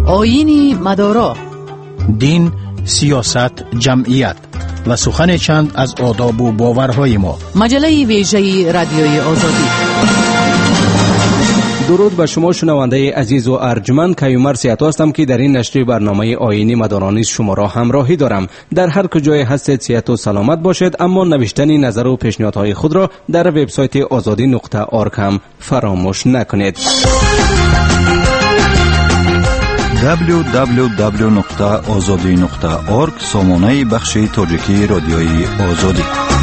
آیین مدارا، دین، سیاست، جمعیت و سخن چند از آداب و باورهای ما. مجله ویژه رادیوی آزادی. درود به شما شنونده عزیز و ارجمند. کیومر سیاتو هستم که در این نشر برنامه آیینی مدارا شما را همراهی دارم. در هر کجای هستید سیاتو سلامت باشید، اما نوشتن نظر و پیشنهادهای خود را در وبسایت azadi.org هم فراموش نکنید. www.azadi.org سامانه بخش تاجیکی رادیوی آزادی.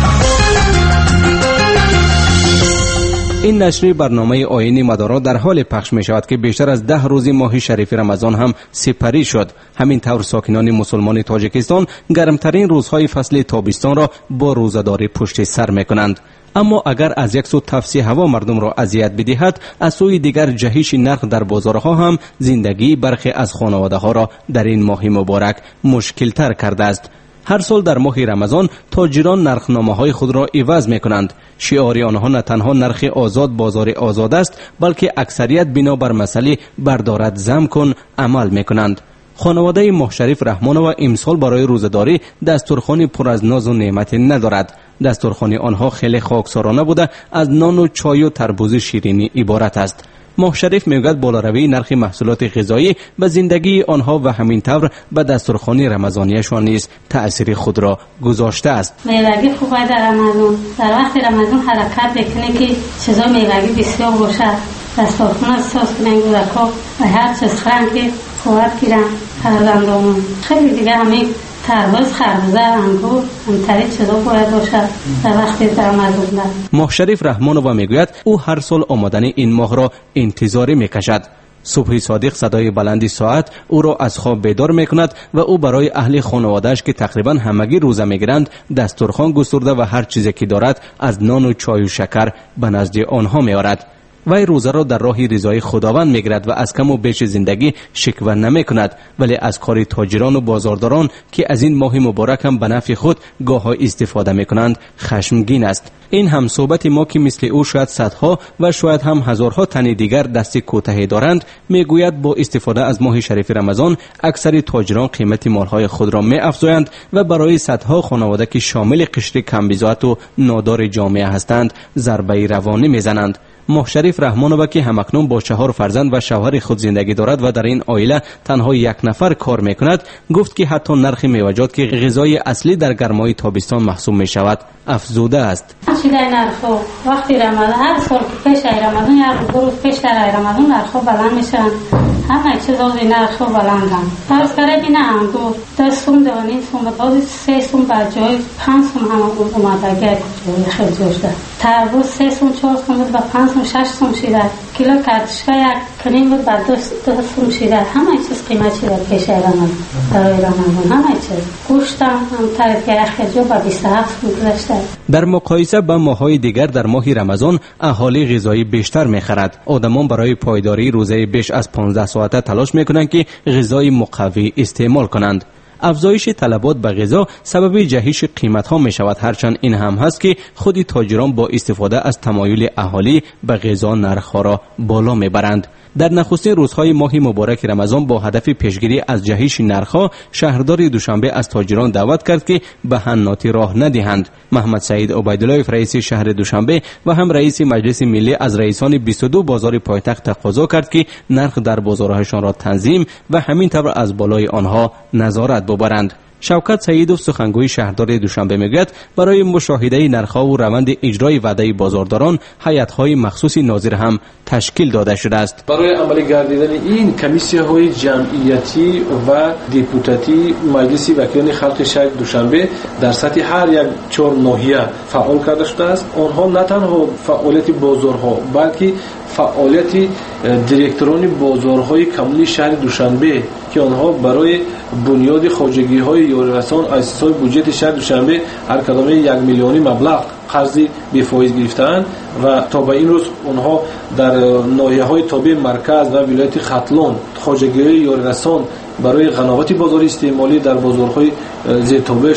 این نشر برنامه آیینی مدارا در حال پخش می شود که بیشتر از 10 روز ماه شریف رمضان هم سپری شد. همین طور ساکنان مسلمان تاجیکستان گرمترین روزهای فصل تابستان را با روزه‌داری پشت سر می کنند. اما اگر از یک سو تفسیح هوا مردم را اذیت بدهد، از سوی دیگر جهش نرخ در بازارها هم زندگی برخی از خانواده ها را در این ماه مبارک مشکل تر کرده است. هر سال در ماه رمضان تاجران نرخنامه های خود را عوض می کنند. شعار آنها نه تنها نرخ آزاد بازار آزاد است، بلکه اکثریت بنا بر مسئله بردارد زم کن عمل می کنند. خانواده مشرف رحمانова امسال برای روزه‌داری دسترخوانی پر از ناز و نعمت ندارد. دسترخوان آنها خیلی خاکسارانه بوده، از نان و چای و تربوز شیرینی عبارت است. مشرف میگوید بالاروی نرخ محصولات غذایی به زندگی آنها و همین طور به دسترخوان رمضانیشان نیز تأثیر خود را گذاشته است. میوگی خوبه در رمضان، در وقت رمضان حرکت بکنه که چیزا میوگی بسیار باشه، دسترخوان ساز کنن گوزکا و هر چیز خرن که خواد گیرن فرزندانون. خیلی دیگه همین تربوز، خربوزه، انگور، همطری چیزا باید باشد در وقت رمضان. مشرف رحمانова میگوید او هر سال آمدن این ماه را انتظاری میکشد. صبح صادق صدای بلندی ساعت او را از خواب بیدار میکند و او برای اهل خانواده‌اش که تقریبا همگی روزه میگیرند دسترخوان گسترده و هر چیزی که دارد از نان و چای و شکر به نزد آنها میآورد. وی روزه را در راه رضای خداوند میگیرد و از کم و بیش زندگی شکوه نمی کند، ولی از کار تاجران و بازارداران که از این ماه مبارک هم به نفع خود گاهی استفاده می کنند خشمگین است. این هم صحبت ما که مثل او شاید صدها و شاید هم هزارها تن دیگر دست کوتاهی دارند میگوید با استفاده از ماه شریف رمضان اکثر تاجران قیمت مالهای خود را می افزایند و برای صدها خانواده که شامل قشر کمبزاعت و نادار جامعه هستند ضربه روانی میزنند. مشرف رحمانova که همکنون با 4 فرزند و شوهر خود زندگی دارد و در این عائله تنها 1 نفر کار میکند، گفت که حتی نرخ میوه‌جات که غذای اصلی در گرمای تابستان محسوب می شود افزوده است. چیزای نرخ وقتی رمضان هر سال که پیش رمضان یا 2 روز پیش رمضان نرخ بلند میشن، همه چیزا نرخ بلندن. فرض کنید نه انگور 10 سوم 2.5 سوم بعد 3 سوم بر جای 5 سوم هم اومده گه خیلی شده. تربوز 3 سوم 4 سوم و 5 سوم 6 سوم شده. کیلو کارتشکا 1 کنیم بود بعد 2 سوم شده. همه چیز قیمت شده پیش رمضان. برای رمضان همه چیز گوشت هم طرف خیلی جو با 27 سوم گذشته. در مقایسه با ماه‌های دیگر در ماه رمضان اهالی غذایی بیشتر می‌خرند. آدمان برای پایداری روزه بیش از 15 ساعته تلاش می‌کنند که غذای مقوی استعمال کنند. افزایش طلبات به غذا سبب جهش قیمت‌ها می‌شود، هرچند این هم هست که خود تاجران با استفاده از تمایل اهالی به غذا نرخ‌ها را بالا می‌برند. در نخستین روزهای ماه مبارک رمضان با هدف پیشگیری از جهش نرخ‌ها شهردار دوشنبه از تاجران دعوت کرد که به حناتی راه ندهند. محمد سعید عبیدالله رئیس شهر دوشنبه و هم رئیس مجلس ملی از رئیسان 22 بازار پایتخت تقاضا کرد که نرخ در بازارهایشان را تنظیم و همین طور از بالای آنها نظارت ببرند. شوکت سیدوف سخنگوی شهردار دوشنبه میگوید برای مشاهده نرخ‌ها و روند اجرای وعده بازارداران هیئت‌های مخصوص ناظر هم تشکیل داده شده است. برای عملی گردیدن این کمیسی‌های جمعیتی و دیپوتاتی مجلس وکیلان خلق شهر دوشنبه در سطح هر یک 4 ناحیه فعال کرده شده است. آنها نه تنها فعالیت بازارها بلکه فعالیت دیرکتوران بازارهای کمونی شهر دوشنبه که آنها برای بنیاد خواجگی‌های یاررسان اساسای بودجه شهر دوشنبه هر کدام 1 میلیونی مبلغ قرض بی فایز گرفتند و تا به این روز آنها در ناحیه‌های تابع مرکز و ولایت ختلان خواجگی‌های یاررسان برای قناعت بازار استعمالی در بازارهای زیر تابعشان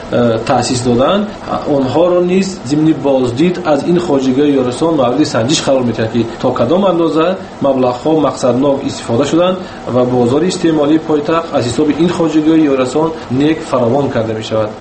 تأسیس دادن، آنها را نیز ضمن بازدید از این خواجگی‌های یا رسان مورد سنجش قرار می‌دهد که تا کدام اندازه مبلغ‌ها مقصدناک استفاده شدند و بازار استعمالی پایتخت از حساب این خواجگی‌های یا رسان نیک فراوان کرده می‌شود.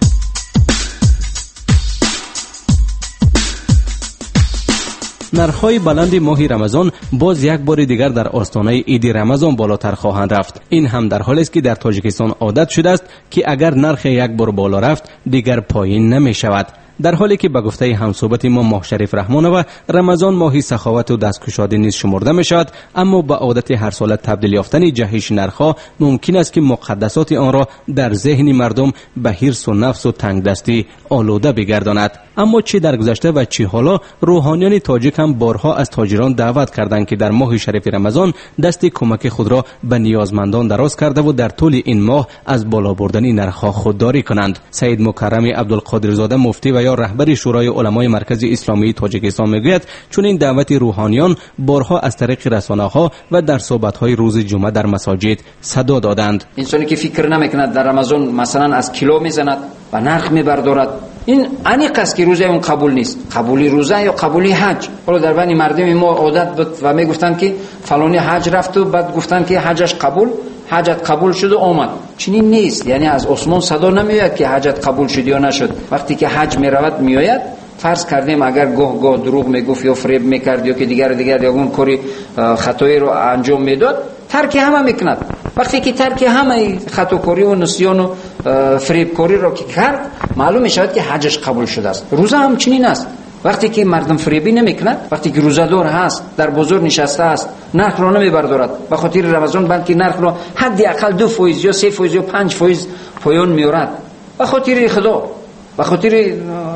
نرخ‌های بلند ماه رمضان باز یک بار دیگر در آستانه عید رمضان بالاتر خواهند رفت. این هم در حالی است که در تاجیکستان عادت شده است که اگر نرخ یک بار بالا رفت دیگر پایین نمی شود. در حالی که به گفته همصحبت ما ماه شریف رحمانова رمضان ماهی سخاوت و دستگشادی نیز شمرده می شود، اما با عادت هر ساله تبدیل یافتن جهش نرخ‌ها ممکن است که مقدسات آن را در ذهن مردم به حرص و نفس و تنگدستی آلوده بگرداند. اما چه در گذشته و چه حالا روحانیان تاجیک هم بارها از تاجران دعوت کردند که در ماه شریف رمضان دست کمک خود را به نیازمندان دراز کرده و در طول این ماه از بالا بردن نرخ‌ها خودداری کنند. سید مکرم عبدالقادرزاده مفتی و یا رهبر شورای علمای مرکز اسلامی تاجیکستان میگوید چون این دعوت روحانیان بارها از طریق رسانه‌ها و در صحبت‌های روز جمعه در مساجد صدا دادند. انسانی که فکر نمی‌کند در رمضان مثلا از کیلو میزند و نرخ میبردارد، این انیق است که روزه اون قبول نیست. قبولی روزه یا قبولی حج. حالا در بین مردم ما عادت بود و میگفتن که فلانی حج رفت و بعد گفتن که حجش قبول، حجت قبول شد و آمد. چنین نیست. یعنی از عثمان صدا نمیاد که حجت قبول شد یا نشد. وقتی که حج میرود میآید، فرض کردیم اگر گاه دروغ میگفت یا فریب میکرد یا که دیگر یا اون کاری خطایی رو انجام میداد، ترک همه میکند. وقتی که ترک همه خطاکاری و نسیان و فریبکاری رو که کرد، معلوم میشود که حجش قبول شده است. روزه هم چنین است. وقتی که مردم فریبی نمیکند، وقتی که روزه‌دار هست، در بازار نشسته است، نرخ را نمیبردارد، به خاطر رمضان بلکه نرخ را حداقل 2% یا 3% یا 5% پایان میارد، به خاطر خدا، به خاطر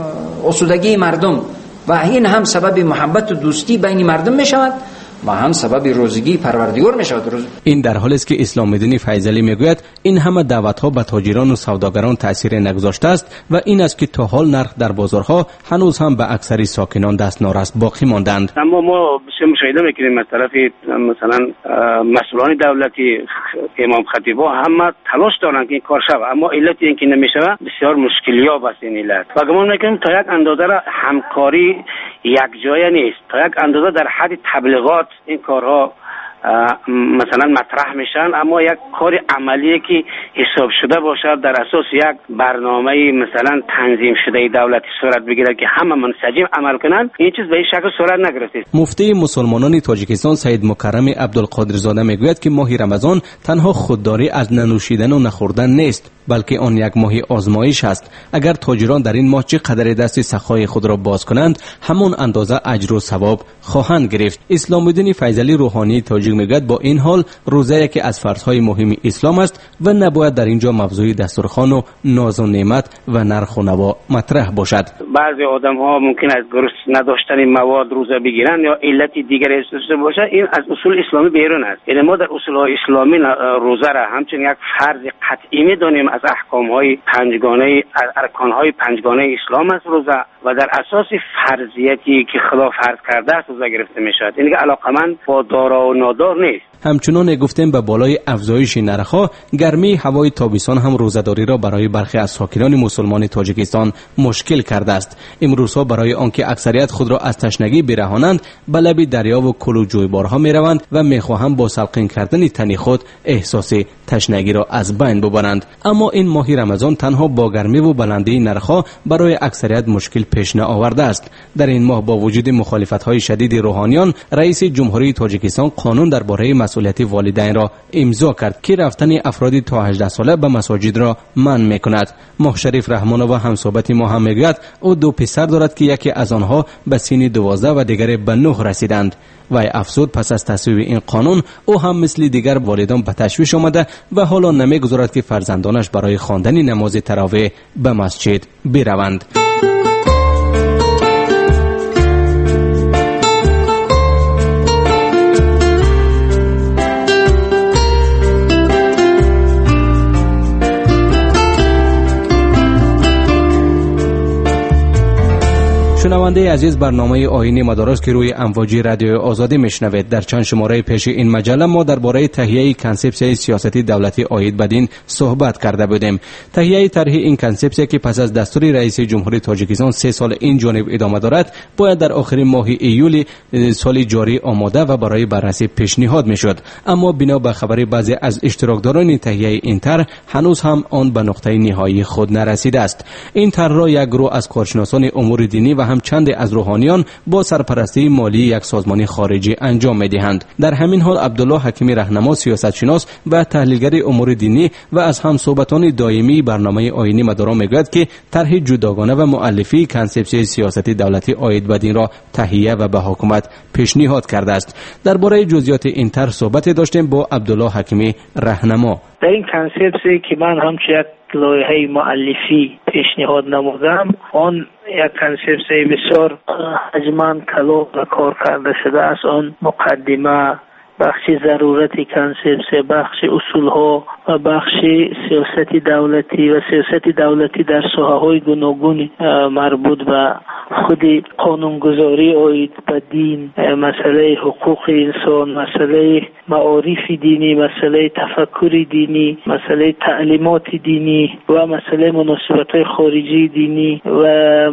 آسودگی مردم، و این هم سبب محبت و دوستی بین مردم میشود و هم سبب روزگی پروردگار میشود. این در حالی است که اسلام الدین فیضلی میگوید این همه دعوت‌ها به تاجران و سوداگران تاثیر نگذاشته است و این است که تا حال نرخ در بازارها هنوز هم به اکثری ساکنان دست نارس باقی ماندند. اما ما مشاهده میکنیم از طرف مثلا مسئولان دولتی، امام خطیبا همه تلاش دارند که این کار شود، اما علت این که نمیشود بسیار مشکلی‌ها است. این علت و گمان میکنیم تا یک اندازه همکاری یک جای نیست، تا یک اندازه در حد تبلیغات این کارها مثلا مطرح میشن، اما یک کار عملی که حساب شده باشد در اساس یک برنامه مثلا تنظیم شده دولتی صورت بگیره که همه منسجم عمل کنن، این چیز به این شکل صورت نگرفته. مفتی مسلمانان تاجیکستان سید مکرم عبدالقادرزاده میگوید که ماه رمضان تنها خودداری از ننوشیدن و نخوردن نیست، بلکه آن یک ماه آزمایش است. اگر تاجران در این ماه چقدر دست سخای خود را باز کنند، همون اندازه اجر و ثواب خواهند گرفت. اسلام الدین فیضلی روحانی تاجیک میگوید با این حال روزه یکی از فرض‌های مهم اسلام است و نباید در اینجا موضوع دسترخوان و ناز و نعمت و نرخ و نوا مطرح باشد. بعضی آدم‌ها ممکن است گرسنه نداشتن مواد روزه بگیرن یا علت دیگری داشته باشه، این از اصول اسلامی بیرون است. یعنی ما در اصول‌های اسلامی روزه را همچنین یک فرض قطعی می‌دانیم از احکام‌های پنجگانه، ارکان‌های پنجگانه اسلام است روزه، و در اساس فرضیتی که خدا فرض کرده است روزه گرفته می‌شود. یعنی علاقمند با دارا و نادار نیست. همچنان گفتیم به بالای افزایش نرخ‌ها، گرمی هوای تابستان هم روزه‌داری را برای برخی از ساکنان مسلمان تاجیکستان مشکل کرده است. امروزها برای آنکه اکثریت خود را از تشنگی برهانند، به لب دریا و کل و جویبارها می‌روند و می‌خواهند با سلقین کردن تن خود احساس تشنگی را از بین ببرند. اما این ماه رمضان تنها با گرمی و بلندی نرخ‌ها برای اکثریت مشکل پیش نآورده است. در این ماه با وجود مخالفت‌های شدید روحانیان، رئیس جمهوری تاجیکستان قانون درباره مسئولیت والدین را امضا کرد که رفتن افراد تا 18 ساله به مساجد را منع می‌کند. ماه شریف رحمانова هم صحبت ما هم میگوید او 2 پسر دارد که یکی از آنها به سن 12 و دیگری به 9 رسیدند. و افزود پس از تصویب این قانون او هم مثل دیگر والدان به تشویش آمده و حالا نمیگذارد که فرزندانش برای خواندن نماز تراویح به مسجد بروند. شنونده عزیز، برنامه آیین مدارس که روی امواج رادیوی آزادی میشنوید. در چند شماره پیش این مجله ما درباره تهیه کنسپسیون سیاستی دولتی عاید به دین صحبت کرده بودیم. تهیه طرح این کنسپسیون که پس از دستور رئیس جمهوری تاجیکستان 3 سال این جانب ادامه دارد، باید در آخرین ماه ایول سال جاری آماده و برای بررسی پیشنهاد میشد. اما بنا به خبر بعضی از اشتراکداران تهیه این طرح، هنوز هم آن به نقطه نهایی خود نرسیده است. این طرح را یک گروه از کارشناسان امور دینی و هم چند از روحانیان با سرپرستی مالی یک سازمان خارجی انجام می‌دهند. در همین حال عبدالله حکیمی راهنما، سیاستشناس و تحلیلگر امور دینی و از همصحبتان دائمی برنامه آیینی مدارا میگوید که طرح جداگانه و مؤلفی کنسپسیون سیاستی دولتی عاید به دین را تهیه و به حکومت پیشنهاد کرده است. درباره جزئیات این طرح صحبت داشتیم با عبدالله حکیمی راهنما. در این کنسپسی که من همچون یک لایحه مؤلفی پیشنهاد نمودم، آن یک کنسپسی بسیار حجماً کلان و کار کرده شده است. آن مقدمه، بخش ضرورت کنسپسی، بخش اصولها و بخش سیاست دولتی و سیاست دولتی در ساحه‌های گوناگون مربوط به خود قانونگذاری عاید به دین، مسئله حقوق انسان، مسئله معارف دینی، مسئله تفکر دینی، مسئله تعلیمات دینی و مسئله مناسبت‌های خارجی دینی و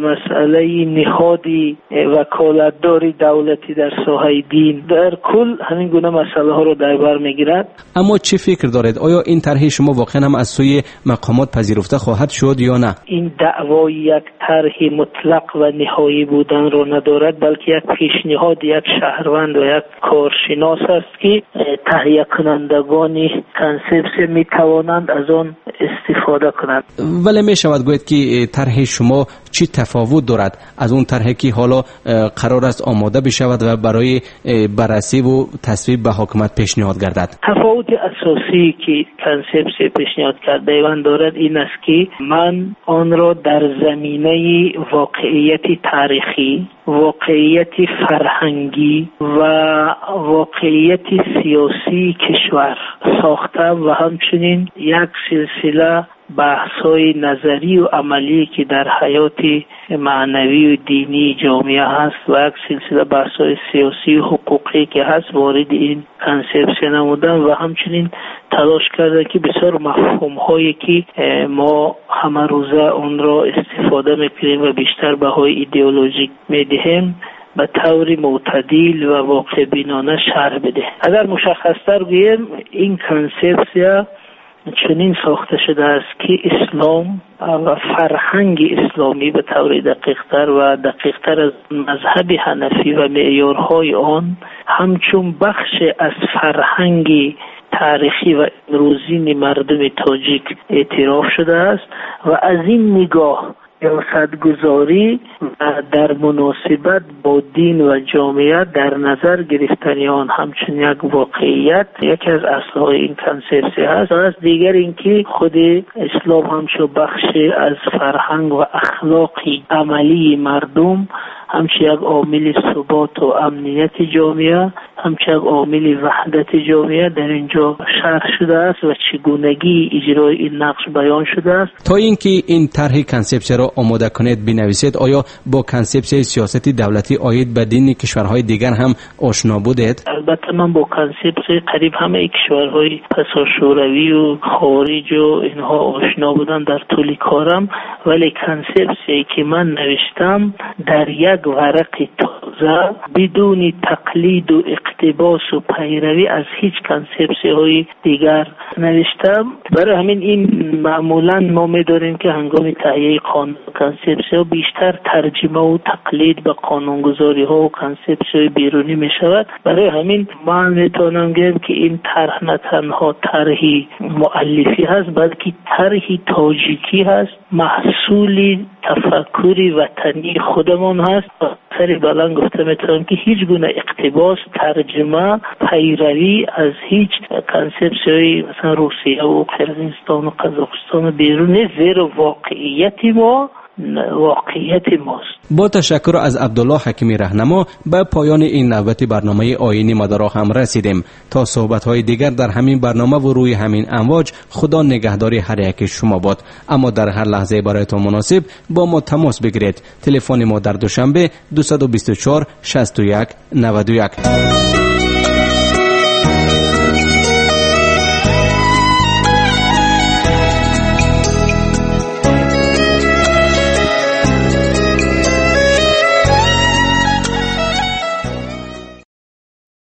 مسئله نهادی وکالتدار دولتی در ساحه دین. در کل همین گونه مسئله ها رو در بر میگیرد. اما چه فکر دارید؟ آیا این طرح شما واقعا هم از سوی مقامات پذیرفته خواهد شد یا نه؟ این دعوای یک طرح مطلق و نهایی بودن رو ندارد، بلکه یک پیشنهاد یک شهروند و یک کارشناس است که تهیه کنندگان کنسپسی می توانند از آن استفاده کنند. ولی می شود گوید که طرح شما چی تفاوت دارد از اون طرحی که حالا قرار است آماده بشود و برای بررسی و تصویب به حکومت پیشنهاد گردد؟ تفاوت اساسی که کنسپسی پیشنهاد کرده من دارد این است که من آن را در زمینه واقعیت تاریخی، واقعیت فرهنگی و واقعیت سیاسی کشور ساختم و همچنین یک سلسله بحث‌های نظری و عملی که در حیات معنوی و دینی جامعه هست و یک سلسله بحث‌های سیاسی و حقوقی که هست وارد این کنسپسی نمودن و همچنین تلاش کرده که بسیار مفهوم‌هایی که ما همه روزه اون را استفاده می‌کنیم و بیشتر بهای ایدئولوژیک می‌دهیم به طور معتدل و واقع بینانه شرح بده. اگر مشخص‌تر بگیم، این کنسپسیا چنین ساخته شده است که اسلام و فرهنگ اسلامی به طور دقیق‌تر و دقیق‌تر از مذهب حنفی و معیارهای آن همچون بخش از فرهنگ تاریخی و امروزین مردم تاجیک اعتراف شده است و از این نگاه سیاستگذاری و در مناسبت با دین و جامعه در نظر گرفتن آن همچون یک واقعیت یکی از اصل‌های این کنسپسی هست. و از دیگر اینکه خود اسلام همچون بخش از فرهنگ و اخلاقی عملی مردم، همچون یک عامل ثبات و امنیت جامعه، همچون یک عامل وحدت جامعه در اینجا شرح شده است و چگونگی اجرای این نقش بیان شده است. تا اینکه این طرح کنسپسی را آماده کنید بنویسید، آیا با کنسپسی سیاستی دولتی عاید به دین کشورهای دیگر هم آشنا بودید؟ البته من با کنسپسی قریب همه کشورهای پسا شوروی و خارج و اینها آشنا بودم در طول کارم، ولی کنسپسی که من نوشتم در یک ورق تازه بدون تقلید و اقتباس و پیروی از هیچ کنسپسی های دیگر نوشتم. برای همین این معمولا ما می‌داریم که هنگام تهیه قانون کنسپسی ها بیشتر ترجمه و تقلید به قانونگذاری ها و کنسپسی های بیرونی می شود. برای همین من میتونم بگم که این طرح نه تنها طرحی مؤلفی هست بلکه طرحی تاجیکی هست، محصول تفکری وطنی خودمون هست. سری بلند گفته میتونم که هیچ گونه اقتباس، ترجمه، پیروی از هیچ کنسپسی های مثلا روسیه و قرقیزستان و قزاقستان بیرون نیست، زیرا واقعیت ما واقعیت ماست. با تشکر از عبدالله حکیمی رهنما به پایان این نوبت برنامه آیین مدارا هم رسیدیم. تا صحبت‌های دیگر در همین برنامه و روی همین امواج، خدا نگهداری هر یک شما باد. اما در هر لحظه برایتان مناسب با ما تماس بگیرید. تلفن ما در دوشنبه 224 61 91.